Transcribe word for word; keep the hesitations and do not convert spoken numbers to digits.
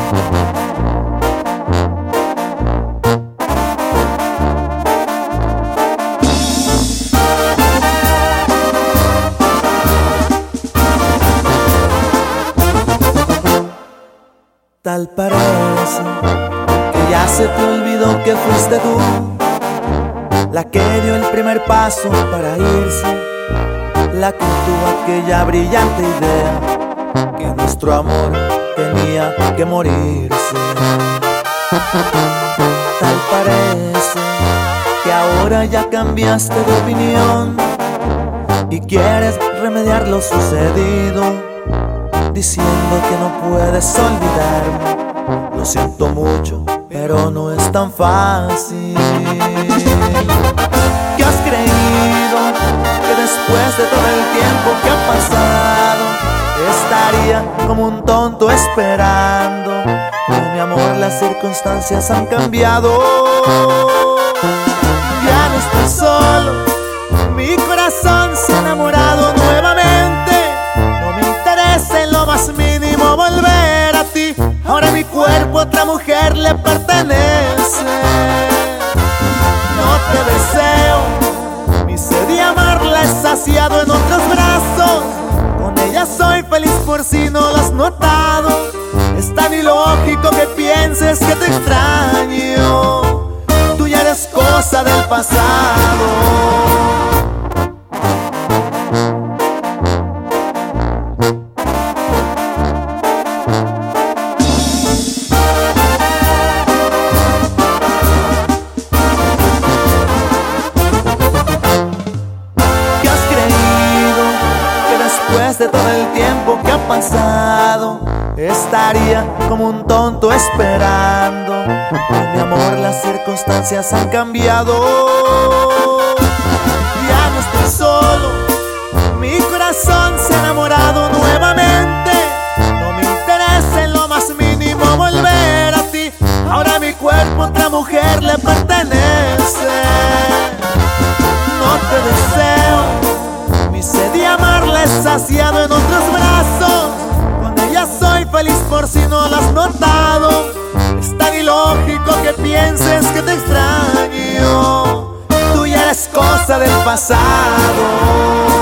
Tal parece que ya se te olvidó que fuiste tú la que dio el primer paso para irse, la que tuvo aquella brillante idea que nuestro amor tenía que morirse. Tal parece que ahora ya cambiaste de opinión y quieres remediar lo sucedido, diciendo que no puedes olvidarme. Lo siento mucho, pero no es tan fácil. ¿Qué has creído? Que después de todo el tiempo que ha pasado estaría como un tonto esperando. Pero mi amor, las circunstancias han cambiado. Ya no estoy solo, mi corazón se ha enamorado nuevamente. No me interesa en lo más mínimo volver a ti. Ahora mi cuerpo a otra mujer le pertenece. No te deseo, mi sed de amarla es saciado en otros brazos. Con ella soy feliz por si no lo has notado. Es tan ilógico que pienses que te extraño. Tú ya eres cosa del pasado. Después de todo el tiempo que ha pasado estaría como un tonto esperando. Pero mi amor, las circunstancias han cambiado. Ya no estoy solo, mi corazón se ha enamorado nuevamente. No me interesa en lo más mínimo volver a ti. Ahora mi cuerpo a otra mujer le pertenece. No te deseo, mi sed de amarla es saciado en otros brazos. Con ella soy feliz por si no lo has notado. Es tan ilógico que pienses que te extraño. Tú ya eres cosa del pasado.